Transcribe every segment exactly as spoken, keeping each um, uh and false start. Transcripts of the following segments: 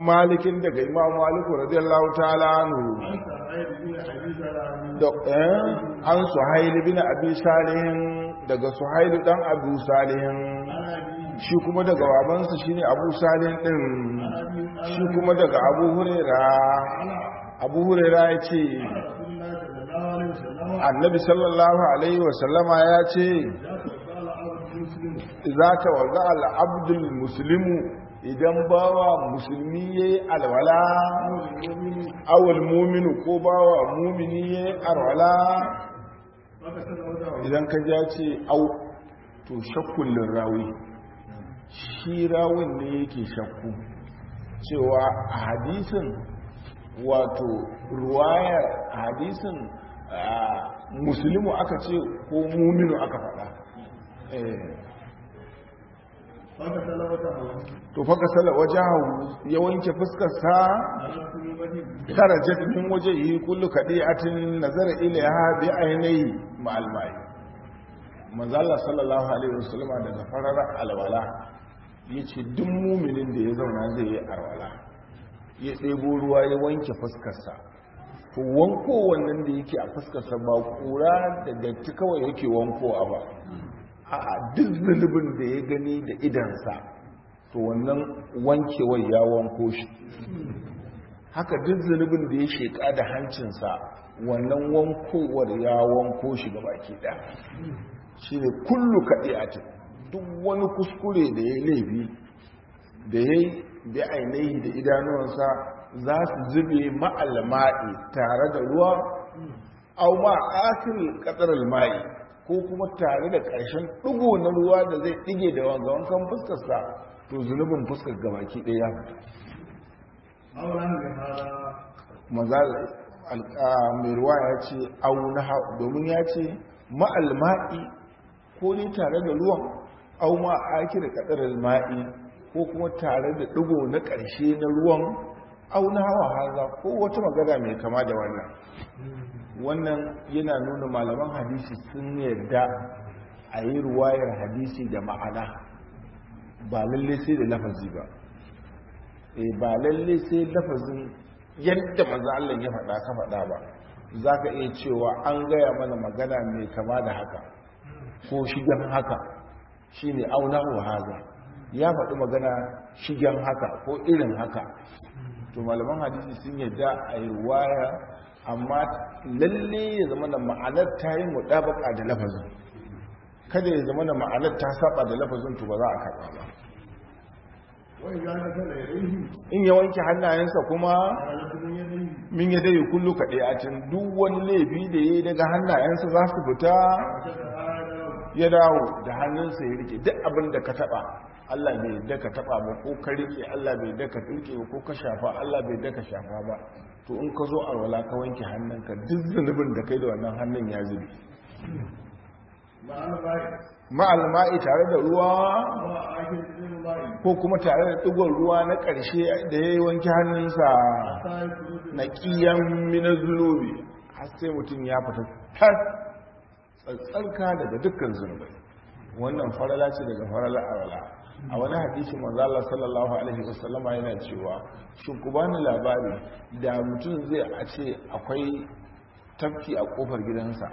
malikin daga imam maliku radiyallahu ta'ala anhu da eh an suhail bin abi salihin daga suhail dan abu salihin shi kuma daga babansa shine abu salihin din shi kuma daga abu huraira abu huraira yace annabi sallallahu alaihi wasallama ya ce za ta waza al'abdul muslimu idan bawa musulmi ya yi alwala awal muminu ko bawa mumini ya yi alwala idan ka ja ce au to shakkullin rawi shi rawin ne yake shakku cewa a hadisin wato ruwayar hadisin musulmi aka ce ko muminu aka faɗa to faka sala wajahu ya wanke fuskarsa karajat min wajhihi kullu kadi'atin nazara ilayha bi ainihi ma'al ma'i manzo Allah sallallahu alaihi wasallam daga fararar alwala yace duk muminin da ya zauna zai yi alwala ya ɗebo ruwa ya wanke fuskarsa to wanko wannan da yake a fuskarsa ba kura da datti kawai yake wanko ba a duk zunubin da ya gani da idansa to wannan wankewar ya wanko shi haka duk zunubin da ya sheka da hancinsa wannan wankowar ya wanko shi gaba ke da shi ne kullu kaɗi'ati duk wani kuskure da ya laifi da ya yi da ainihi da idanuwansa za su zube ma'alma'i tare da ruwa au ma akil ƙasar ma'i ko kuma tare da ƙarshen ɗigo na ruwa da zai ɗige da wanga wankan fuskarsa to zunubin fuskar gabaki ɗaya ya fita mai ruwa ya ce auna domin ya ce ma'alma'i ko ne tare da ruwan au ma ake da ƙadar ma'i ko kuma tare da ɗigo na ƙarshe na ruwan auna hawa haza ko wata magana mai kama da wannan wannan yana nuna malaman hadisi sun yarda a yi ruwayar hadisi da ma'ana ba lalle sai da lafazi ba e ba lalle sai lafazin yadda maza Allah ya faɗa ka faɗa ba za ka iya cewa an gaya mana magana mai kama da haka ko shigen haka shi ne auna wa haza ya faɗi magana shigen haka ko irin haka to malaman hadisi sun yarda a yi ruwaya amma lalle ya zama da ma'anar ta yi mutabaka da lafazin kada ya zama da ma'anar ta saba da lafazin to ba za a karɓa ba in ya wanke hannayensa kuma min ya dai kullu kaɗai a can duk wani laifi da ya yi daga hannayensa za su fita ya dawo da hannunsa ya rike duk abin da ka taɓa Allah bai yadda ka taɓa ba ko ka rike Allah bai yadda ka rike ba ko ka shafa Allah bai yadda ka shafa ba to in ka zo a wala ka wanke hannunka duk zunubin da kai da wannan hannun ya zube ma'alma'i tare da ruwa ko kuma tare da ɗigon ruwa na ƙarshe da ya yi wanke hannunsa na ƙiyan minar zunubi har sai mutum ya fita tar tsatsanka daga dukkan zunubai wannan farala ce daga farala arala a wani hadisi manzala sallallahu alaihi wasallama yana cewa shin ku bani labari da mutum zai a ce akwai tafki a kofar gidansa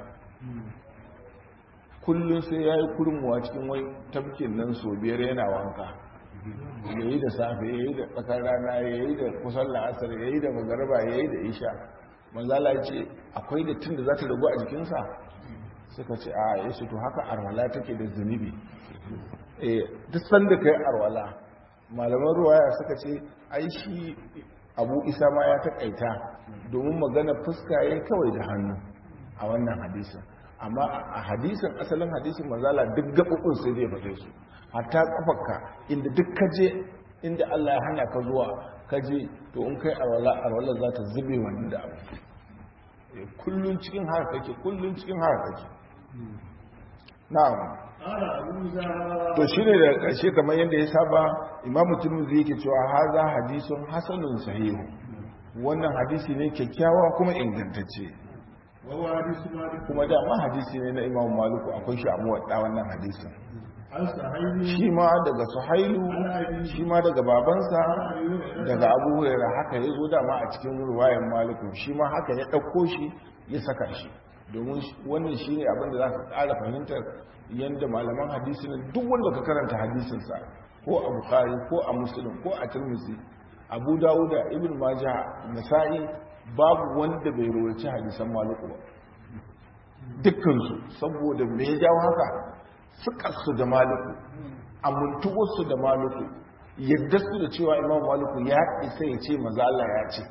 kullum sai ya yi kurmuwa cikin wai tafkin nan so biyar yana wanka ya yi da safe ya yi da tsakar rana ya yi da kusan la'asar ya yi da magarba ya yi da isha manzala ce akwai da tun da za ta ragu a jikinsa suka ce a ya to haka arwala take da zunubi duk sanda kai arwala malaman ruwaya suka ce ai shi abu isa ma ya taƙaita domin magana fuska ya kawai da hannu a wannan hadisin amma a hadisin asalin hadisin manzala duk gaɓuɓɓun sai zai faɗe su hatta ƙafarka inda duk kaje inda Allah ya hana ka zuwa kaje to in kai arwala arwala za ta zube wannan da abu kullun cikin har kake kullun cikin har kake na'am to shine da ƙarshe kamar yadda ya saba imamu tirmidhi yake cewa haza hadisun hasanun sahihu wannan hadisi ne kyakkyawa kuma ingantacce kuma da ma hadisi ne na imamu maliku akwai shi a muwadda wannan hadisin shi ma daga suhailu shi ma daga babansa daga abu hurairah haka ya zo dama a cikin ruwayan malikun shi ma haka ya ɗauko shi ya saka shi domin wannan shi ne abinda za ka ƙara fahimtar yadda malaman hadisi ne duk wanda ka karanta hadisinsa ko a bukari ko a musulun ko a turmusi abu dawuda ibn majah nasa'i babu wanda bai rawaci hadisan maliku ba dukkansu saboda me ya jawo haka sukarsu da maliku amintuwarsu da maliku yadda su da cewa imam maliku ya isa ya ce maza Allah ya ce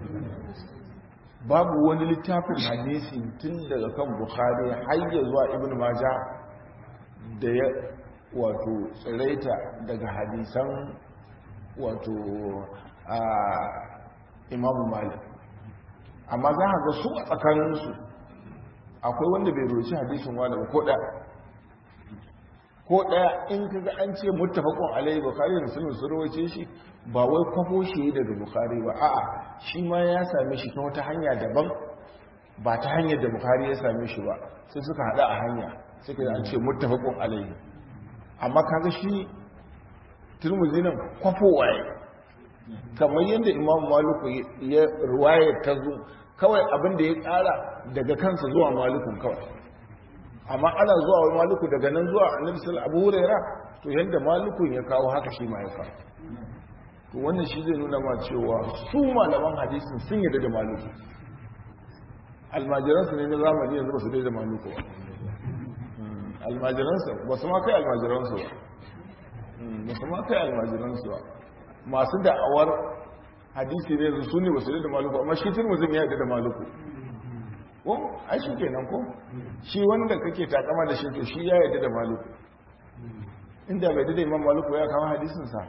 babu wani littafin hadisi tun daga kan bukhari har ya zuwa ibn majah da ya wato tsiraita daga hadisan wato a imam malik amma za a ga su a tsakaninsu akwai wanda bai roci hadisin wani ba ko ɗaya ko ɗaya in kaga an ce muttafaqun alayhi bukhari da muslim sun rawace shi ba wai kwafo shi daga bukhari ba a'a shi ma ya same shi ta wata hanya daban ba ta hanyar da bukhari ya same shi ba sai suka hada a hanya suka an ce muttafaqun alayhi amma kaga shi turmuzi nan kwafo waye kamar yadda imam maliku ya ruwaya ta zo kawai abin da ya kara daga kansa zuwa malikun kawai amma ana zuwa wa maliku daga nan zuwa annabi sallallahu alaihi hurairah to yanda malikun ya kawo haka shi ma ya kawo to wannan shi zai nuna ma cewa su malaman hadisin sun yarda da maliku almajiransu ne na zamani yanzu ba su da maliku ba almajiransu ba su ma kai almajiransu ba ba su ma kai almajiransu ba masu da'awar hadisi ne su ne ba su da maliku amma shi turmuzin ya yarda da maliku ko ai shi kenan ko shi wanda kake takama da shi to shi ya yarda da maliku inda bai da imam maliku ya kawo hadisin sa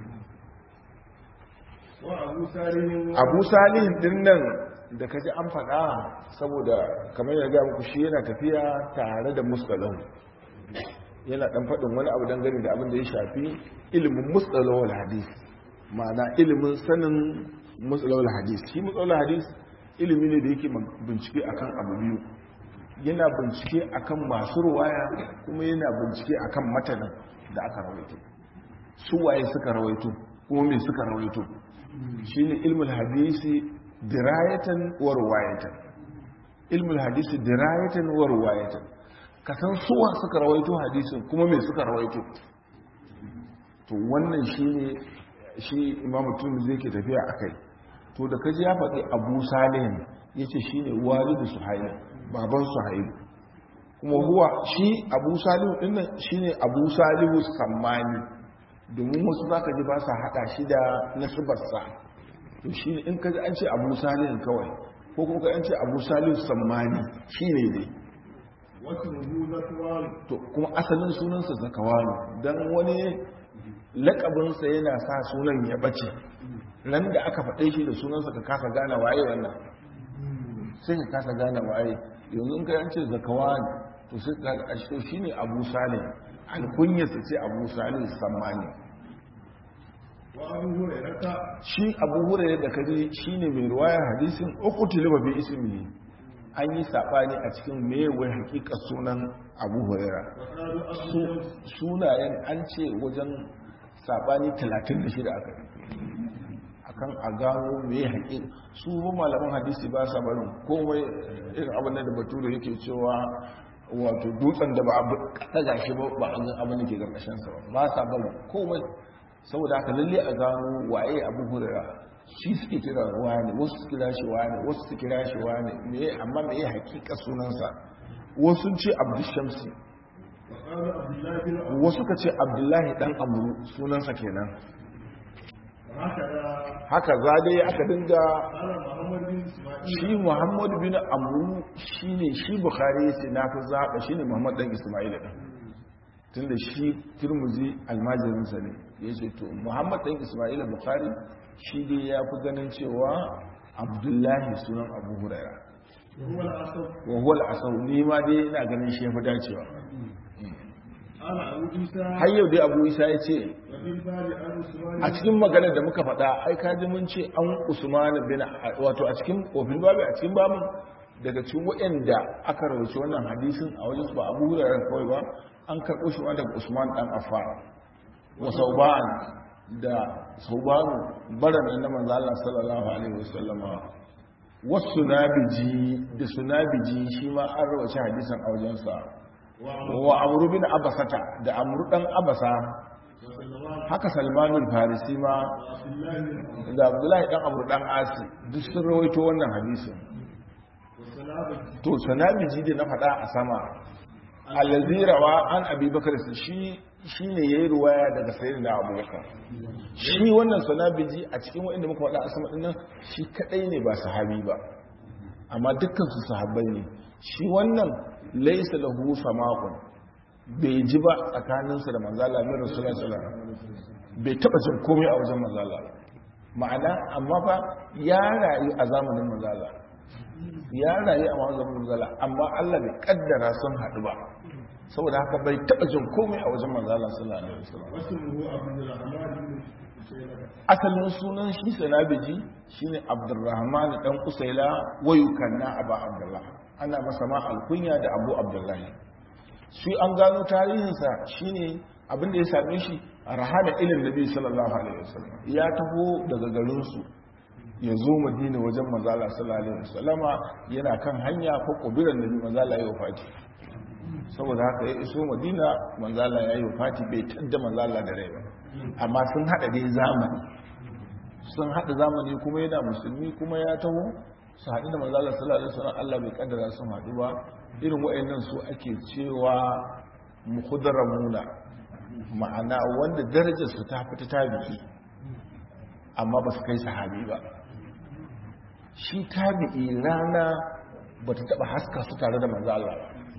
wa abu salih abu salih din nan da kaji an faɗa saboda kamar ya ga muku shi yana tafiya tare da mustalah yana dan faɗin wani abu dangane da abin da ya shafi ilimin mustalahul hadis ma'ana ilimin sanin mustalahul hadis shi mustalahul hadis ilimi ne da yake bincike akan abu biyu yana bincike akan masu ruwaya kuma yana bincike akan matanin da aka rawaito su waye suka rawaito kuma me suka rawaito shine ilmul hadisi dirayatan wa ruwayatan ilmul hadisi dirayatan wa ruwayatan kasan suwa suka rawaito hadisin kuma me suka rawaito to wannan shine shi imamu Tirmidhi yake tafiya akai to da kaji ya faɗi abu salihin ya ce shi ne walidu suhaili baban suhaili kuma huwa shi abu salihu ɗinnan shi ne abu salihu sammani domin wasu za ka ji ba sa haɗa shi da nasibarsa to shi ne in ka ji an ce abu salihin kawai ko kuma ka an ce abu salihu sammani shi ne dai to kuma asalin sunansa zakawanu don wani lakabinsa yana sa sunan ya ɓace nan da aka faɗe shi da sunansa ka kasa gane waye wannan sai ka kasa gane waye yanzu in ka yance zakawa to sai ka ashe shi ne abu salim alkunyarsa ce abu salim sammani shi abu hurairu da kaji shi ne mai ruwayar hadisin uku tiliba bai ismi an yi saɓani a cikin mewai hakikar sunan abu hurairu sunayen an ce wajen saɓani talatin da shida aka akan a gano mai haƙi su ba malaman hadisi ba sa barin komai irin abin da bature yake cewa wato dutsen da ba a ɗaga shi ba ba an abin da ke ƙarƙashinsa ba ba sa barin komai saboda haka lalle a gano waye abu hurera shi suke kira wani wasu su kira shi wani wasu su kira shi wani me amma me haƙiƙa sunansa wasu ce abdushamsi wasu ka ce abdullahi dan amru sunansa kenan haka za dai aka dinga shi muhammadu bin amru shi ne shi bukhari ya ce na fi zaɓa shi ne muhammadu dan ismaila ɗin tun da shi turmuzi almajirinsa ne ya ce to muhammadu dan ismaila bukhari shi dai ya fi ganin cewa abdullahi sunan abu huraira wa huwa al-asau ni ma dai ina ganin shi ya fi dacewa har yau dai abu isa ya ce a cikin maganar da muka faɗa ai kaji mun ce an usman bin wato a cikin ofin babu a cikin babu daga cikin waɗanda aka rawaci wannan hadisin a wajen ba abu hurairah kawai ba an karɓo shi daga Usman dan Affan wa Sauban da Saubanu baran na manzo Allah sallallahu alaihi wasallama wasu nabiji da sunabiji shi ma an rawaci hadisan a wajensa wa amru bin abasata da amru dan abasa haka salmanul farisi ma da abdullahi dan amru dan asi duk sun rawaito wannan hadisin to sunabiji da na faɗa a sama allazi rawa an abubakar shi shine yayi ruwaya daga sayyidina abubakar shi wannan sunabiji a cikin wanda muka faɗa a sama dinnan shi kadai ne ba sahabi ba amma dukkan su sahabbai ne shi wannan laysa lahu samaqun bai ji ba tsakaninsa da manzo Allah mai rasulullahi sallallahu alaihi wasallam bai taba jin komai a wajen manzo Allah ma'ana amma fa ya rayu a zamanin manzo Allah ya rayu a zamanin manzo Allah amma Allah bai kaddara sun haɗu ba saboda haka bai taba jin komai a wajen manzo Allah sallallahu alaihi wasallam asalin sunan shi sanabiji shine Abdurrahman dan Usaila wayukanna Aba Abdullah ana masa ma alkunya da Abu Abdullahi shi an gano tarihinsa shine abinda ya same shi a rahada ilin nabi sallallahu alaihi wasallam ya taho daga garinsu ya zo madina wajen manzala sallallahu alaihi wasallama yana kan hanya ko kubiran nabi manzala ya wafati saboda haka ya iso madina manzala ya yi wafati bai tadda manzala da rai ba amma sun hada dai zamani sun hada zamani kuma yana musulmi kuma ya taho su haɗu da manzala sallallahu alaihi wasallam Allah bai kaddara sun haɗu ba irin wa'annan su ake cewa mukhdaramuna ma'ana wanda darajar su ta fita tabi'i amma ba su kai sahabi ba shi tabi'i rana ba ta taba haska su tare da manzo Allah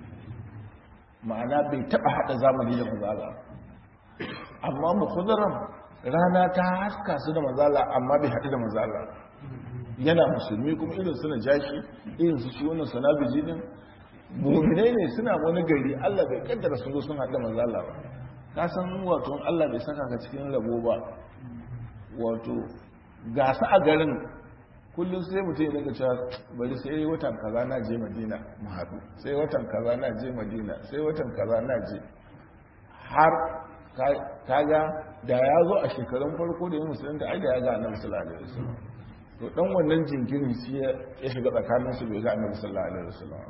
ma'ana bai taba hada zamani da manzo Allah amma mukhdaram rana ta haska su da manzo Allah amma bai hadu da manzo Allah yana musulmi kuma irin suna jashi irin su shi wannan sanabiji din mu'minai ne suna wani gari Allah bai kaddara su zo sun haɗa manzo Allah ba ka san wato Allah bai saka ka cikin rabo ba wato ga su a garin kullum sai mutum ya daga cewa bari sai watan kaza na je Madina mu haɗu sai watan kaza na je Madina sai watan kaza na je har kaga da ya zo a shekarun farko da ya musulunta ai da ya ga Annabi sallallahu alaihi wasallam to dan wannan jinkirin shi ya shiga tsakanin su bai ga Annabi sallallahu alaihi wasallam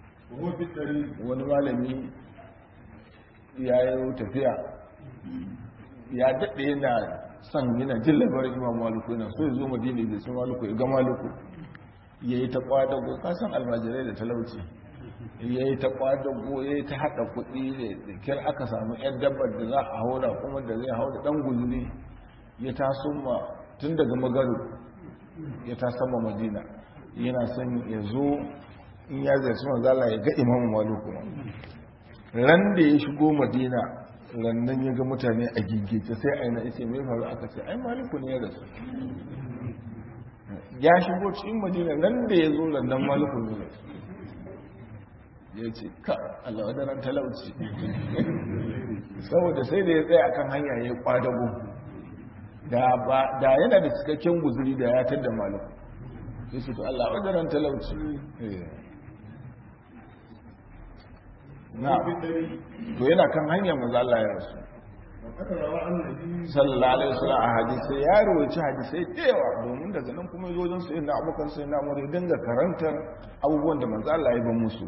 wani malami ya yi tafiya ya daɗe yana son yana jin labarin imam maluku yana so ya zo madina da sun maluku ya ga maluku ya yi ta kwadago kasan almajirai da talauci ya yi ta kwadago ya yi ta haɗa kuɗi da kyar aka samu yan dabbar da za a haura kuma da zai hau da ɗan guzuri ya taso ma tun daga magaru ya taso ma madina yana son ya zo in ya zarci manzala ya ga imamu maluku ran da ya shigo madina rannan ya ga mutane a gigice sai aina ita mai faru aka ce ai maluku ne ya rasu ya shigo cikin madina ran da ya zo rannan maluku ne ya rasu ya ce ka Allah wadaran talauci saboda sai da ya tsaye akan hanya ya yi kwadago da yana da cikakken guzuri da ya tadda maluku ya ce to Allah wadaran talauci na to yana kan hanyar maza Allah ya rasu sallallahu alaihi wasallam a hadisi ya rawaci hadisai da yawa domin daga nan kuma yazo don sai na abokan sai na mu dinga karantar abubuwan da manzo Allah ya ba musu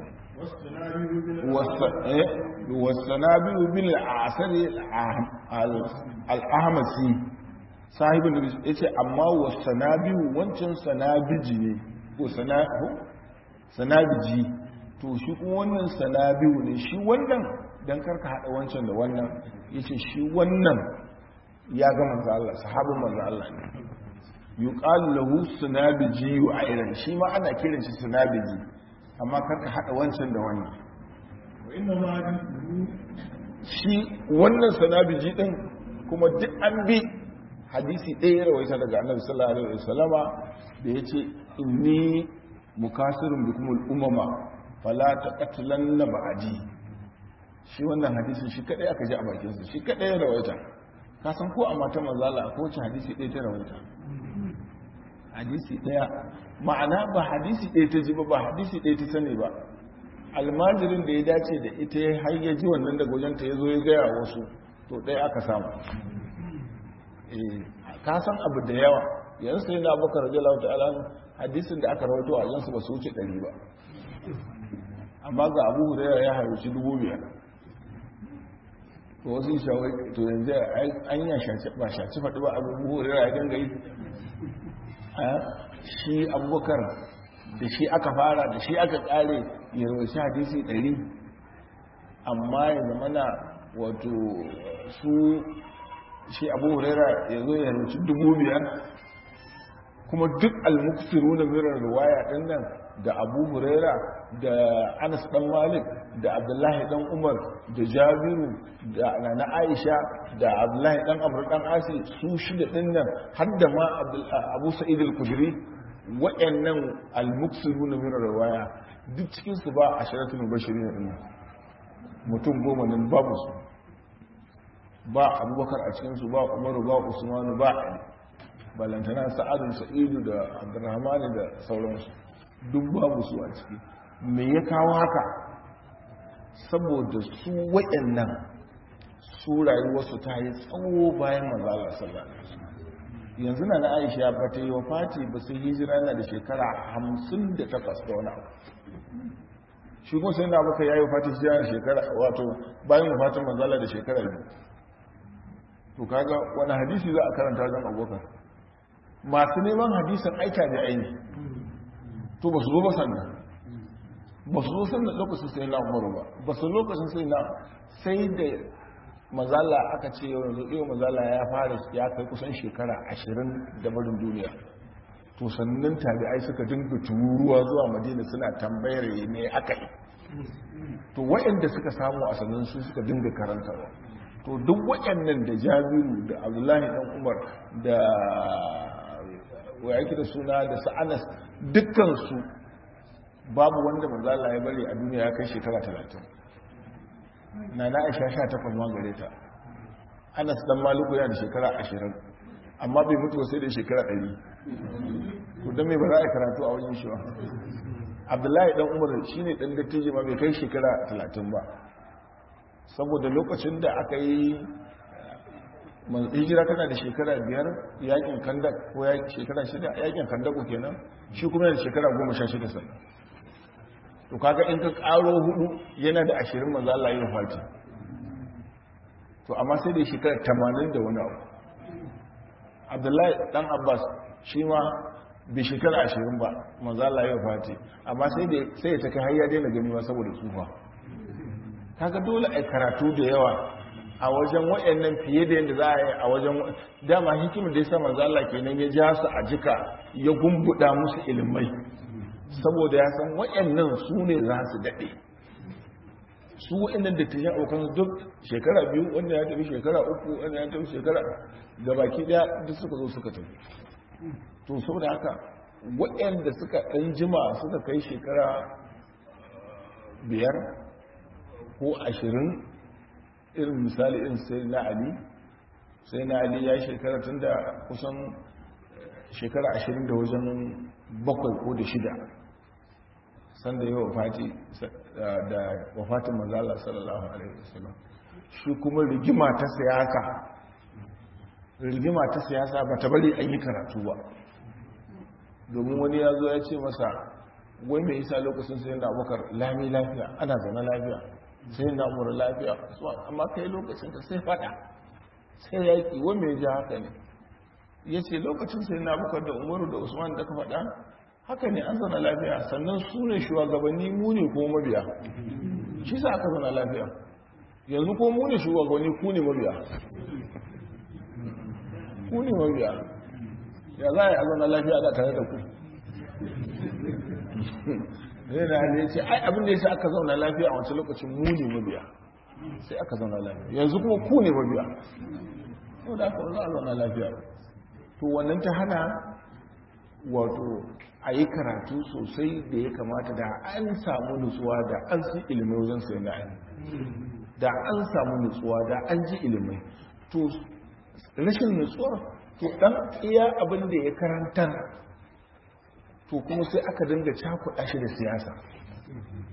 wasanabi bil asari al-ahmasi sahibin da yace amma wasanabi wancan sanabiji ne ko sanabu sanabiji to shi kuma wannan sanabiu ne shi wannan dan karka hada wancan da wannan yace shi wannan ya ga manzo Allah sahabin manzo Allah ne yuqalu lahu sanabiji wa ayran shi ma ana kiran shi sanabiji amma karka hada wancan da wannan wa inna ma shi wannan sanabiji din kuma duk an bi hadisi ɗaya rawaita daga Annabi sallallahu alaihi wasallama da yace inni mukasirun bikumul umama fala taqatlanna ba'di shi wannan hadisin shi kadai aka ji a bakin sa shi kadai ya rawaita ka san ko a mata manzala ko ce hadisi ɗaya ta rawaita hadisi ɗaya ma'ana ba hadisi ɗaya ta ji ba ba hadisi ɗaya ta sani ba almajirin da ya dace da ita har ya ji wannan daga wajenta ya zo ya gaya wasu to ɗaya aka samu ka san abu da yawa yanzu sai na abokan radiyallahu ta'ala hadisin da aka rawaito a jansu ba su wuce ɗari ba amma ga abu hurairah ya haruci dubu biyar to wasu shawai to yanzu an yi ba shaci faɗi ba abu hurairah ya gangayi shi abubakar da shi aka fara da shi aka ƙare ya rawaci hadisi ɗari amma ya zama na wato su shi abu huraira ya zo ya rubuci dubu biyar kuma duk almuksiru na mirar ruwaya ɗin nan da abu huraira da anas ɗan malik da abdullahi ɗan umar da jabiru da nana aisha da abdullahi ɗan amur ɗan asi su shida ɗin nan har da ma abu sa'id al-kudri waɗannan almuksiru na mirar ruwaya duk cikinsu ba a sharatul mubashirin ɗin nan mutum goma nan babu su ba abubakar a cikinsu ba umaru ba usmanu ba ali balantana sa'adun sa'idu da abdurrahmani da sauransu duk babu su a ciki me ya kawo haka saboda su waɗannan su rayuwarsu ta yi tsawo bayan manzala sallallahu alaihi wasallam yanzu na na aisha ba ta yi wa fati ba sai hijira na da shekara hamsin da takwas da wani abu shi kuma sai na baka ya yi fati hijira da shekara wato bayan wafatin manzala da shekara biyu to kaga wani hadisi za a karanta wajen abokan masu neman hadisan aika da aini to ba su zo ba sannan ba su zo sannan lokacin sai na umaru ba ba su lokacin sai na sai da mazala aka ce yau mazala ya fara ya kai kusan shekara ashirin da barin duniya to sannan tabi'ai suka dinga tururuwa zuwa madina suna tambayar ne aka yi to waɗanda suka samu a sannan su suka dinga karantarwa to duk waɗannan da jabiru da abdullahi ɗan umar da wayaki da suna da sa'anas dukkansu babu wanda manzala ya bari a duniya ya kai shekara talatin na na aisha sha takwas ma gare ta anas dan maluku yana da shekara ashirin amma bai mutu sai da shekara ɗari to don mai ba za a karatu a wajen shi ba abdullahi ɗan umar shi ne ɗan dattijo ma bai kai shekara talatin ba saboda lokacin da aka yi hijira tana da shekara biyar yakin kandak ko shekara shida yakin kandaku kenan shi kuma da shekara goma sha shida sannan to kaga in ka karo hudu yana da ashirin manzo Allah ya fati to amma sai da shekara tamanin da wani abu Abdullahi dan Abbas shi ma bai shekara ashirin ba manzo Allah ya fati amma sai da sai ya take har ya daina gani ba saboda tsufa kaga dole ai karatu da yawa a wajen wayannan fiye da yanda za a yi a wajen dama hikimar da yasa manzo Allah kenan ya ja su a jika ya gumbuda musu ilimai saboda ya san wayannan su ne za su dade su wayannan da tijan abokan duk shekara biyu wanda ya tafi shekara uku wanda ya tafi shekara gabaki daya duk suka zo suka tafi to saboda haka wayanda suka dan jima suka kai shekara biyar ko ashirin irin misali irin sai na ali sai na ali ya shekara tun da kusan shekara ashirin da wajen bakwai ko da shida sanda yi wafati da wafatin manzala sallallahu alaihi wasallam shi kuma rigima ta siyasa rigima ta siyasa ba ta bari an yi karatu ba domin wani ya zo ya ce masa wai mai isa lokacin sai da abokar lami lafiya ana zana lafiya sai na mura lafiya amma kai lokacin ka sai fada sai yaki wa mai ji haka ne ya ce lokacin sai na bukar da umaru da usman da ka fada haka ne an zana lafiya sannan su ne shugabanni mu ne ko mabiya shi sa aka zana lafiya yanzu ko mu ne shugabanni ku ne mabiya ku ne mabiya ya za a yi a zana lafiya da tare da ku zai da hali ya ce ai abin da ya ce aka zauna lafiya a wancan lokacin mu ne mabiya sai aka zauna lafiya yanzu kuma ku ne mabiya yau da aka wanzu a zauna lafiya to wannan ta hana wato a yi karatu sosai da ya kamata da an samu nutsuwa da an su ilimai wajen sai na da an samu nutsuwa da an ji ilimai to rashin nutsuwa to dan iya abin da ya karantar to kuma sai aka dinga cakuɗa shi da siyasa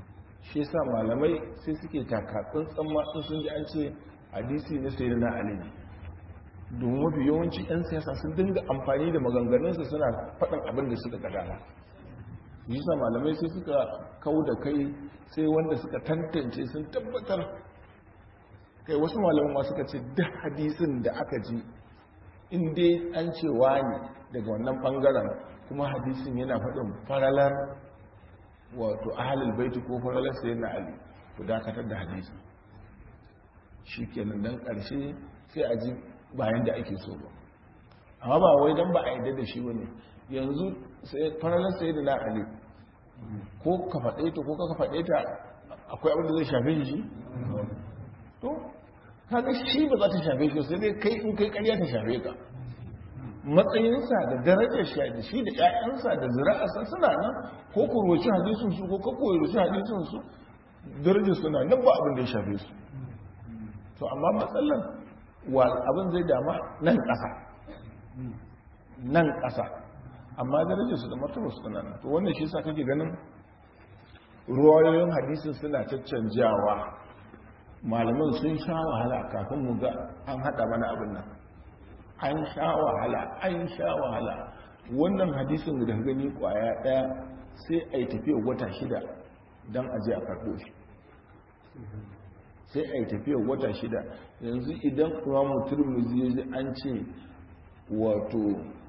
shi yasa malamai sai suke takatsun tsamma sun ji an ce hadisi na sayyidina ali domin mafi yawanci 'yan siyasa sun dinga amfani da maganganunsu suna faɗin abin da suka gada yi sa malamai sai suka kau da kai sai wanda suka tantance sun tabbatar kai wasu malamai ma suka ce duk hadisin da aka ji inda an ce wani daga wannan ɓangaren kuma hadisin yana faɗin faralar wato ahalul baiti ko faralar sayi na ali ku dakatar da hadisi shi kenan don ƙarshe sai a ji bayan da ake so ba amma ba wai don ba a yadda da shi wani yanzu faralar sai da na'ali ko ka faɗe ta ko ka faɗe ta akwai abin da zai shafe shi to kaga shi ba za ta shafe shi sai dai kai in kai ƙarya ta shafe ka matsayinsa da darajar shi da shi da ƴaƴansa da zira'arsa suna nan ko ku roci hadisin su ko ka koyi roci hadisin su darajar suna nan ba abin da ya shafe su to amma matsalar wa abin zai dama nan ƙasa nan ƙasa amma darajarsu da martabarsu tana nan to wannan shi sa kake ganin ruwayoyin hadisin suna caccanjawa malaman sun sha wahala kafin mu ga an haɗa mana abin nan an sha wahala an sha wahala wannan hadisin da gani kwaya ɗaya sai a yi tafiya wata shida don aje a karɓo shi sai a yi tafiya wata shida yanzu idan imamu turmuzi ya ji an ce wato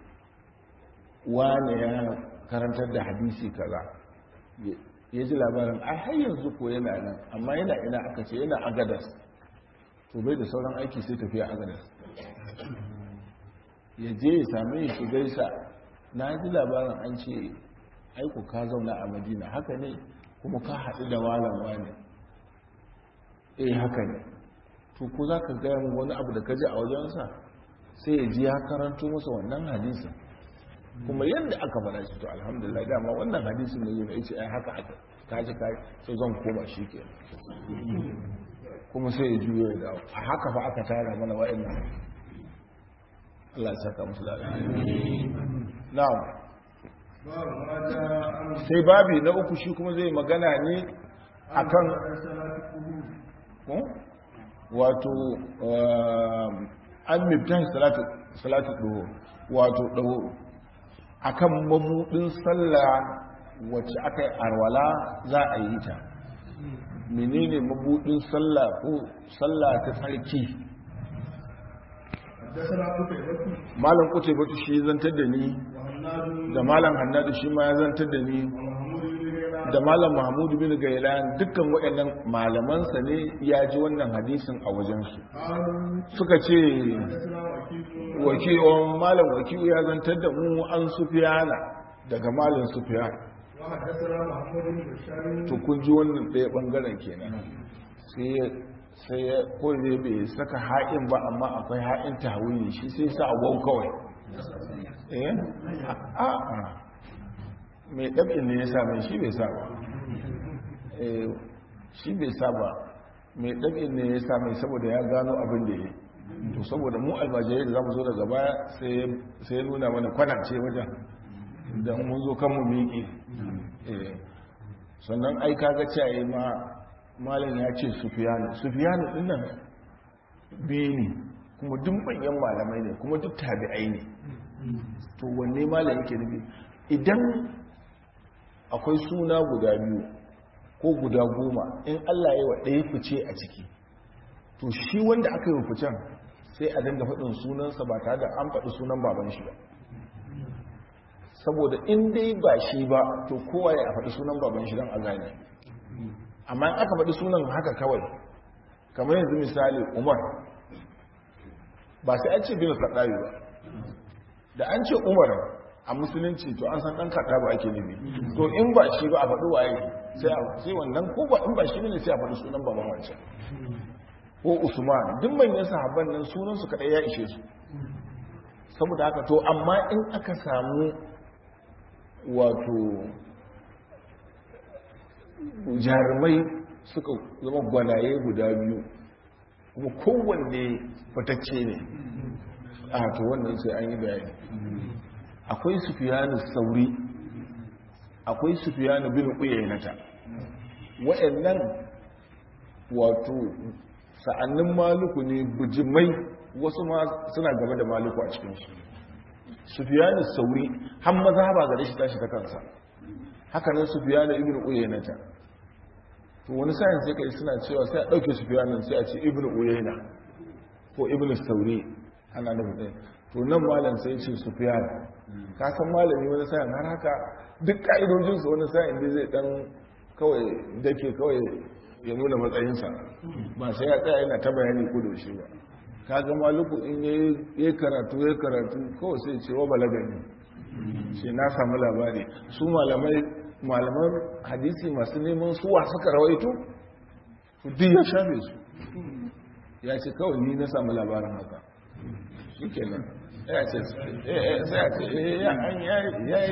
wane ya karantar da hadisi kaza ya ji labarin a har yanzu ko yana nan amma yana ina aka ce yana agadas to bai da sauran aiki sai tafiya agadas ya je ya same shi gaisa na ji labarin an ce aiko ka zauna a madina haka ne kuma ka haɗu da walan wane eh haka ne to ko za ka gaya mu wani abu da ka ji a wajensa sai ya ji ya karanto masa wannan hadisin kuma yadda aka faɗa shi to alhamdulillah dama wannan hadisin ne yana yace ai haka aka kaji kai sai zan koma shi ke kuma sai ya juyo ya dawo a haka fa aka tara mana wa'annan Allah ya saka musu lafiya na'am sai babi na uku shi kuma zai magana ne akan wato an miftahi salatu salatu duhu wato duhu akan mabudin sallah wacce aka yi arwala za a yi ta menene mabudin sallah ko sallah ta tsarki malam kutaybatu shi zantar da ni da malam hannadu shi ma ya zantar da ni da malam mahmudu bin gailan dukkan waɗannan malamansa ne ya ji wannan hadisin a wajensu suka ce wakiyon malam wakiyo ya zantar da mu an sufiyana daga malam sufiyan to kun ji wannan ɗaya ɓangaren kenan sai ya kore bai saka ha'in ba amma akwai ha'in tawili shi sai sa wau kawai eh a'a mai ɗab'in ne ya sa mai shi bai sa ba shi bai sa ba mai ɗab'in ne ya sa mai saboda ya gano abin da ya to saboda mu almajirai da za mu zo daga baya sai ya nuna mana kwanance wajen don mun zo kan mu miƙe sannan ai kaga cewa ma malam ya ce sufiyanu sufiyanu ɗin nan biyu ne kuma duk manyan malamai ne kuma duk tabi'ai ne to wanne malam yake nufi idan akwai suna guda biyu ko guda goma in Allah ya wa ɗaya fice a ciki to shi wanda aka yi ficen sai a dinga faɗin sunansa ba tare da an faɗi sunan baban shi ba saboda in dai ba shi ba to kowa ya faɗi sunan baban shi don a gane amma in aka faɗi sunan haka kawai kamar yanzu misali umar ba sai an ce bin kaɗayi ba da an ce umar a musulunci to an san ɗan kaɗa ba ake nufi to in ba shi ba a faɗi waye sai wannan ko ba in ba shi ne sai a faɗi sunan baban wancan ko usman duk manyan sahabban nan sunansu kaɗai ya ishe su saboda haka to amma in aka samu wato jarumai suka zama gwanaye guda biyu kuma kowanne fatacce ne a to wannan sai an yi bayani akwai sufiyanu sauri akwai sufiyanu bin uyaynata wa'annan wato sa'annin maluku ne bujimai, wasu ma suna gaba da maluku a cikinsu. Sufiyanu Sauri har mazhaba gare shi tashi ta kansa, haka nan Sufiyanu ibn Uyayna ta. To wani sa'in sai kai suna cewa sai a dauke Sufiyanu sai a ce ibn Uyayna ko ibn Sauri ana nufin ɗaya. To nan malam sai ce Sufiyanu, ka san malami wani sa'in har haka duk ka'idojinsu wani sa'in dai zai dan kawai dake kawai ya nuna matsayinsa, ba sai ya tsaya yana ta bayani ko da shi ba. kaga maluku in yayi karatu yayi karatu kawai sai ce wa balagani shi na samu labari. Su malamai malaman hadisi masu neman suwa suka rawaito duk ya shafe su, ya ce kawai ni na samu labarin haka shikenan. ya ce eh sai ya ce eh ya an yayi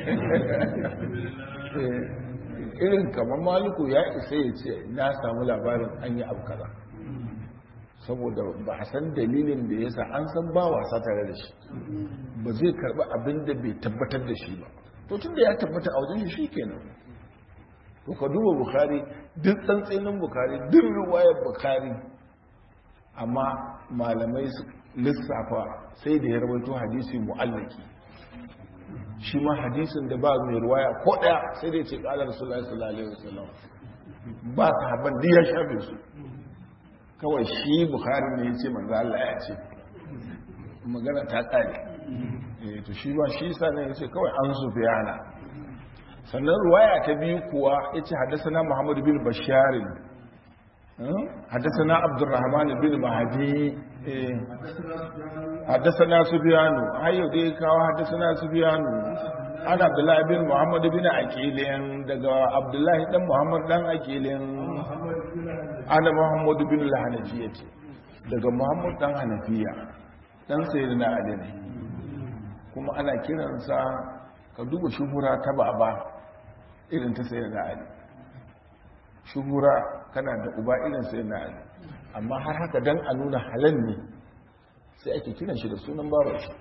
irin kamar maluku ya isa ya ce na samu labarin an yi abu kaza, saboda ba a san dalilin da ya sa an san ba wasa tare da shi, ba zai karɓi abin da bai tabbatar da shi ba. To tun da ya tabbata a wajen shi kenan. To ka duba Bukhari, duk tsantsenin Bukhari, duk riwayar Bukhari, amma malamai su lissafa sai da ya rawaito hadisi mu'allaki. Shi ma hadisin da ba mai riwaya ko ɗaya sai da ya ce ƙalar Rasulullahi sallallahu alaihi wasallam, ba sahabban duk ya shafe su. Kawai shi Bukhari ne ya ce manzo Allah ya ce, magana ta kare. Eh to shi ba shi sa ne ya ce kawai an Sufyana. Sannan ruwaya ta biyu kuwa yace haddathana Muhammad bin Bashar, haddathana Abdurrahman bin Mahdi, eh haddathana Sufyan, hayyo dai kawo haddathana Sufyan an Abdullah bin Muhammad bin Aqil, daga Abdullah dan Muhammad dan Aqil, ana Muhammad bin al-Hanafiya, daga Muhammad dan Hanafiya dan sayyidina Ali ne, kuma ana kiransa, ka duba shuhura ta baba irin ta sayyidina Ali, shuhura kana da uba irin sayyidina Ali, amma har haka dan a nuna halal ne sai ake kiran shi da sunan babar shi.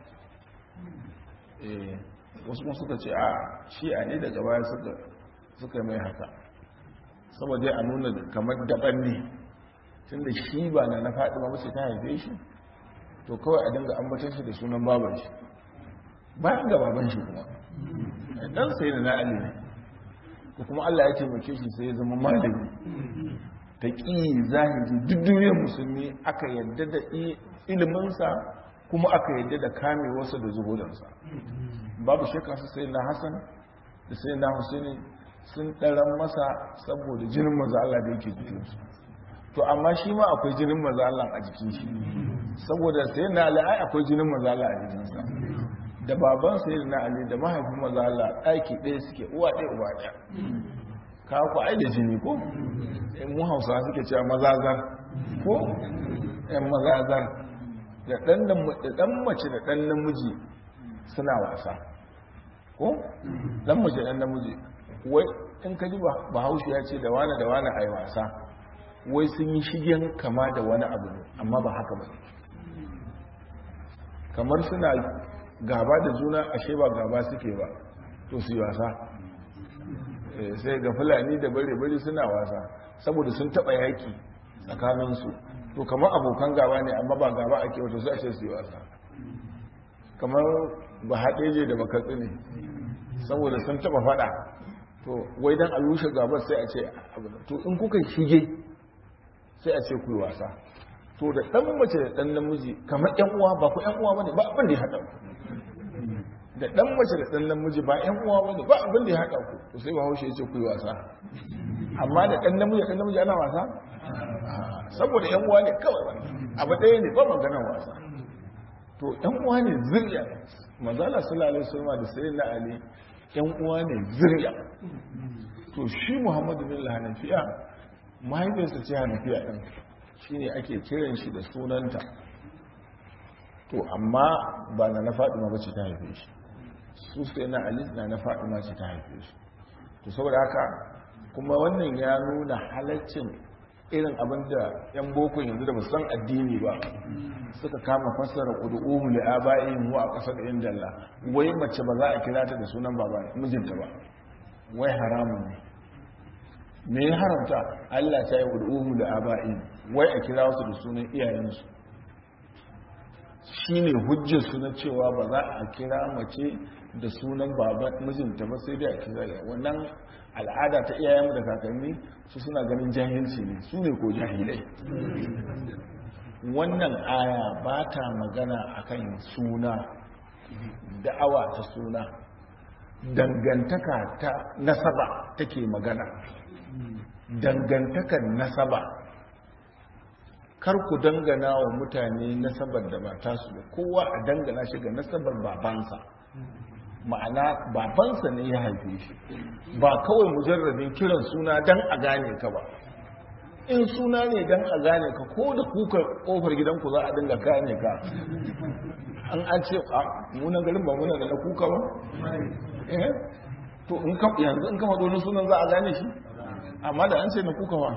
eh wasu kuma suka ce a shi a ne daga baya suka suka mai haka saboda a nuna kamar daban ne, tunda shi ba na na faɗi ba mace ta haife shi, to kawai a dinga ambatan shi da sunan baban shi bayan ga baban shi kuma dan sai na Ali ne. ko kuma Allah ya taimake shi sai ya zama malami taqi zahiri, duk duniyar musulmi aka yadda da ilimin sa kuma aka yadda da kamewarsa da zuhudansa. Babu shakka su sai na Hassan da sai na Husaini sun ɗaran masa saboda jinin maza Allah da yake jikinsu. To amma shi ma akwai jinin maza Allah a jikin shi, saboda sai na Ali ai akwai jinin maza Allah a jikinsa, da baban sai na Ali da mahaifin maza Allah ɗaki ɗaya suke, uwa ɗaya uba ɗaya. Ka ku ai da jini ko in mu Hausa suke cewa mazazar ko ɗan mazazar, da ɗan mace da ɗan namiji suna wasa ko ɗan mace ɗan namiji. Wai in ka ji Bahaushe ya ce da wani da wani a yi wasa, wai sun yi shigen kama da wani abu ne, amma ba haka ba. Kamar suna gaba da juna ashe ba gaba suke ba, to su yi wasa. Sai ga Fulani da bare-bare suna wasa saboda sun taɓa yaƙi tsakaninsu, to kamar abokan gaba ne amma ba gaba ake wato su ashe su yi wasa. Kamar ba haɗeje da bakatsi ne saboda sun taɓa faɗa, to wai dan a rushe gabar sai a ce to in kuka shige sai a ce ku yi wasa. To da ɗan mace da ɗan namiji kamar ƴan uwa, ba ku ƴan uwa bane, ba abin da ya haɗa ku. Da ɗan mace da ɗan namiji ba ƴan uwa bane, ba abin da ya haɗa ku. To sai Bahaushe ya ce ku yi wasa. Amma da ɗan namiji da ɗan namiji ana wasa saboda ƴan uwa ne kawai, wannan abu ɗaya ne, ba maganar wasa. To ƴan uwa ne zuriya. Manzo Allah sallallahu alaihi wasallam da sayyidina Ali ƴan uwa ne zuriya. To shi Muhammadu bin Hanafiya, mahaifinsa ce Hanafiya ɗin, shi ne ake kiran shi da sunanta. To amma ba na na Fatima ba ce ta haife shi, su sai na Ali na na Fatima ce ta haife shi. To saboda haka kuma wannan ya nuna halaccin irin abin da ‘yan bokon yanzu da ba san addini ba suka kama fassara ƙudu'uhu li aba'in wa a ƙasar inda Allah, wai mace ba za a kira ta da sunan baba mijinta ba, wai haramun ne. me ya haramta Allah ta yi ud'uhum da aba'i wai a kira su da sunan iyayensu shine hujjar su na cewa ba za a kira mace da sunan baban mijinta ba sai dai a kira ya wannan al'ada ta iyayenmu da kakanni su suna ganin jahilci ne su ne ko jahilai wannan aya ba ta magana akan suna da'awa ta suna dangantaka ta nasaba take magana dangantakar nasaba kar ku dangana wa mutane nasabar da ba tasu ba kowa a dangana shi ga nasabar babansa ma'ana babansa ne ya haife shi ba kawai mujarradin kiran suna dan a gane ka ba in suna ne dan a gane ka ko da kuka kofar gidanku za a dinga gane ka an an ce a muna garin ba muna da na kuka ba eh to in ka yanzu in kama donin sunan za a gane shi amma da an ce na kuka ba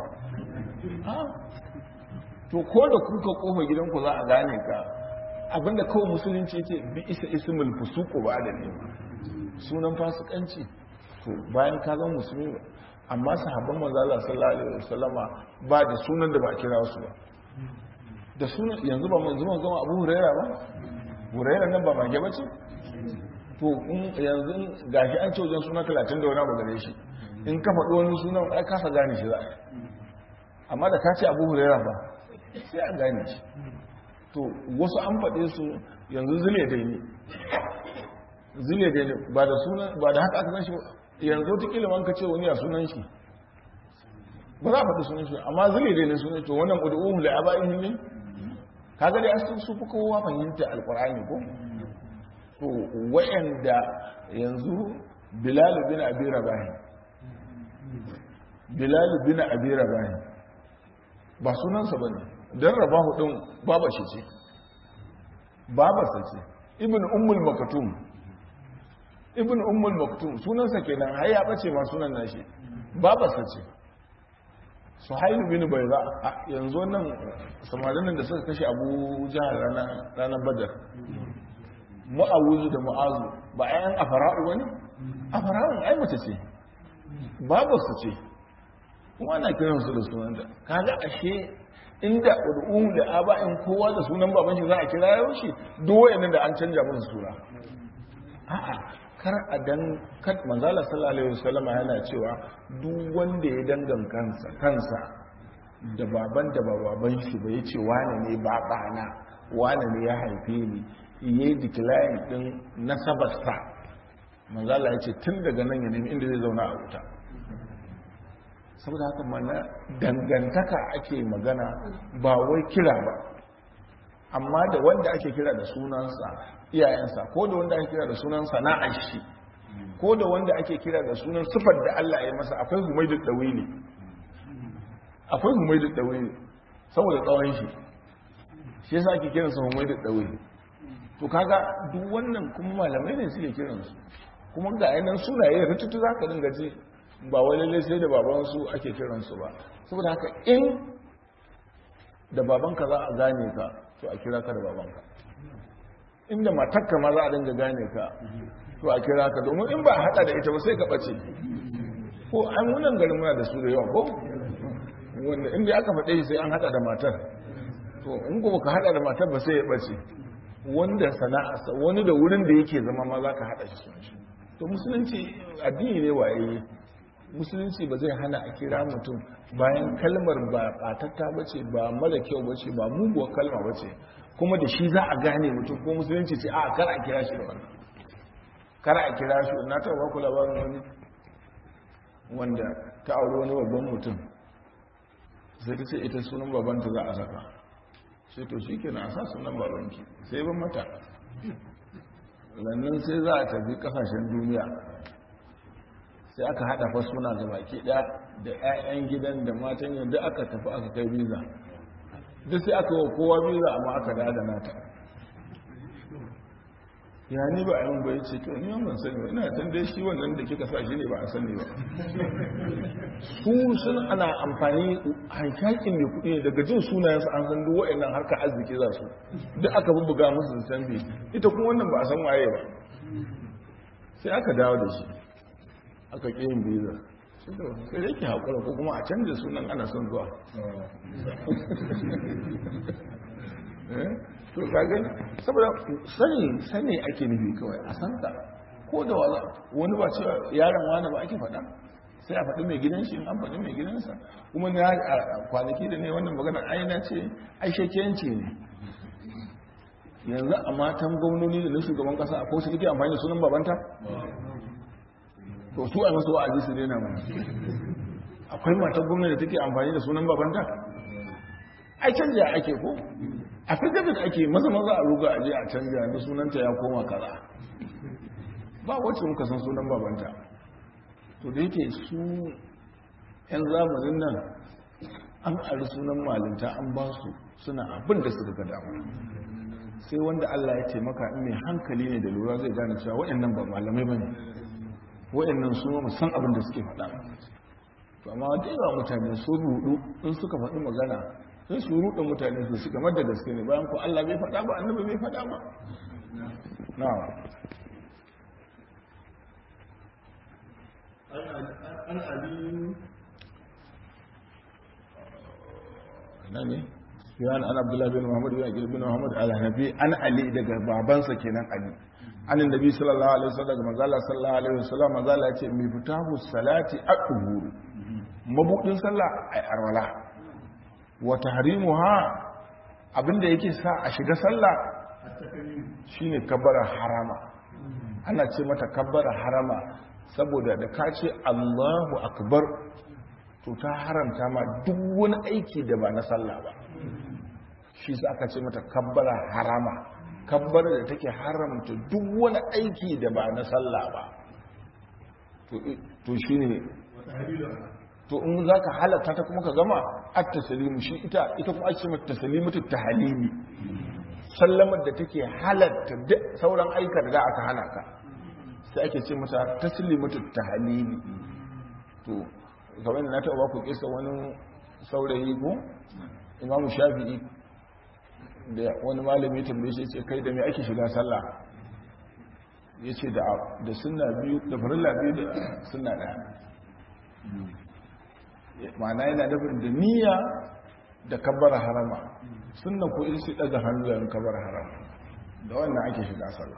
to ko da kuka kofar gidanku za a gane ka abinda kawai musulunci ce bi isa ismul fusuku ba da ne sunan fasikanci to bayan ka zama musulmi amma sahabban manzo Allah sallallahu alaihi wasallama ba da sunan da ba a kira su ba da sunan yanzu ba manzo manzo Abu Hurairah ba Hurairah nan ba mage bace to in yanzu gashi an ce wajen suna talatin da wani abu gare shi in ka faɗi wani sunan ai kasa gane shi za a amma da ka ce Abu Hurairah ba sai an gane shi to wasu an faɗe su yanzu zile dai ne zile dai ne ba da sunan ba da haka aka san shi yanzu ta kiliman ka ce wani a sunan shi ba za a faɗi sunan shi amma zile dai ne sunan to wannan ƙudu'uhu da aba'in ne kaga dai an su fi kowa fahimta alƙur'ani ko to wa'anda yanzu bilal bin abi rabah bilal bin abi rabah ba sunansa bane dan rabahu din baba shi ce babarsa ce ibn ummul maktum ibn ummul maktum sunansa kenan har ya bace ma sunan nashi babarsa ce suhail bin bayza yanzu wannan samarin da suka kashe abu jahal ranar ranar badar mu'awuzu da mu'azu ba ayan afara'u wani afara'u ai mace ce babarsa ce kuma ana kiransu da sunan da kaga ashe inda ud'u da aba'in kowa da sunan baban shi za a kira yau shi duk wayannan da an canja musu sura a'a kar a dan kad manzala sallallahu alaihi wasallam yana cewa duk wanda ya dangan kansa kansa da baban da baban shi ba yace wane ne babana wane ne ya haife ni yayi decline din nasabarsa manzala yace tun daga nan ya nemi inda zai zauna a wuta saboda haka mana dangantaka ake magana ba wai kira ba amma da wanda ake kira da sunansa iyayensa ko da wanda ake kira da sunan sana'ar shi ko da wanda ake kira da sunan sifar da Allah ya masa akwai humaydud dawili akwai humaydud dawili saboda tsawon shi shi yasa ake kiransa humaydud dawili to kaga duk wannan kuma malamai ne suke kiransu kuma ga yanan sunaye rututu zaka dinga ji ba wai lalle sai da babansu ake kiransu ba saboda haka in da babanka za a gane ka to a kira ka da babanka inda matakka ma za a dinga gane ka to a kira ka domin in ba a hada da ita ba sai ka bace ko an wunan garin muna da su da yawa ko wanda inda aka faɗe shi sai an hada da matar to in kuma ka hada da matar ba sai ya bace wanda sana'arsa wani da wurin da yake zama ma za ka hada shi sun shi to musulunci addini ne waye musulunci ba zai hana a kira mutum bayan kalmar ba ɓatatta ba ce ba mara kyau ba ce ba muguwar kalma ba ce kuma da shi za a gane mutum ko musulunci ce a kar a kira shi da wannan kar a kira shi na taɓa ba ku labarin wani wanda ta auri wani babban mutum sai ta ce ita sunan babanta za a saka sai to shi ke na sa sunan babanki sai ban mata lannan sai za a tafi kasashen duniya sai aka hada fa suna ga baki daya da 'ya'yan gidan da matan yadda aka tafi aka kai biza duk sai aka wa kowa biza amma aka da nata ya ni ba a yin bai ce to ni ban sani ba ina can dai shi wannan da kika sa shi ne ba a sani ba su sun ana amfani hankakin mai kuɗi ne daga jin sunayensu an san duk wa'annan harkar arziki za su duk aka bubbuga musu da canbi ita kuma wannan ba a san waye ba sai aka dawo da shi aka ƙi yin biza sai dai ki haƙura ko kuma a canza sunan ana son zuwa to kaga saboda sani sani ake nufi kawai a santa ko da wani ba cewa yaron wani ba ake faɗa sai a faɗi mai gidan shi an faɗi mai gidansa kuma na kwanaki da ne wannan magana aina ce aishakiyanci ne yanzu a matan gwamnoni da na shugaban kasa a kowace take amfani da sunan babanta to su a masu wa'azi su daina mana akwai matan gwamnati da take amfani da sunan babanta ai canja ake ko a fitar da ake maza maza a ruga aje a canja da sunanta ya koma kaza ba wacce muka san sunan babanta to da yake su yan zamanin nan an ari sunan malinta an ba su suna abin da suka ga dama sai wanda Allah ya taimaka in mai hankali ne da lura zai gane cewa waɗannan ba malamai bane waɗannan su ma san abin da suke faɗa to amma da yawa mutane su rudu in suka faɗi magana sai su rudu mutane su suka madda gaske ne bayan ko Allah bai faɗa ba annabi bai faɗa ba na'am an ali nani yan an abdullahi bin muhammad bin aqil bin muhammad al-hanafi an ali daga babansa kenan ali an annabi sallallahu alaihi wasallam manzo Allah sallallahu alaihi wasallam manzo Allah yace mi fitahu salati at-tuhur mabudin sallah ay arwala wa tahrimuha abinda yake sa a shiga sallah shine kabbara harama ana ce mata kabbara harama saboda da ka ce Allahu akbar to ta haramta ma duk wani aiki da ba na sallah ba shi sa aka ce mata kabbara harama kabbara da take haramta duk wani aiki da ba na sallah ba to shi ne to in za ka halatta ta kuma ka gama at taslimu shi ita ita kuma ake mata taslimatu tahlimi sallamar da take halatta duk sauran aikar da aka hana ka sai ake ce mata taslimatu tahlimi to kamar da na taɓa ba ku kisa wani saurayi ko imamu shafi'i da wani malami tambaye shi ce kai da mai ake shiga sallah ya ce da sunna biyu da farilla biyu da sunna ɗaya ma'ana yana nufin da niyya da kabbara harama sunna ko isi ɗaga hannu yayin kabbara harama da wannan ake shiga sallah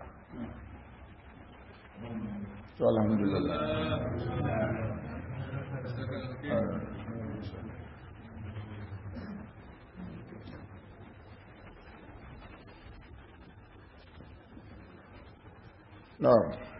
to alhamdulillah No.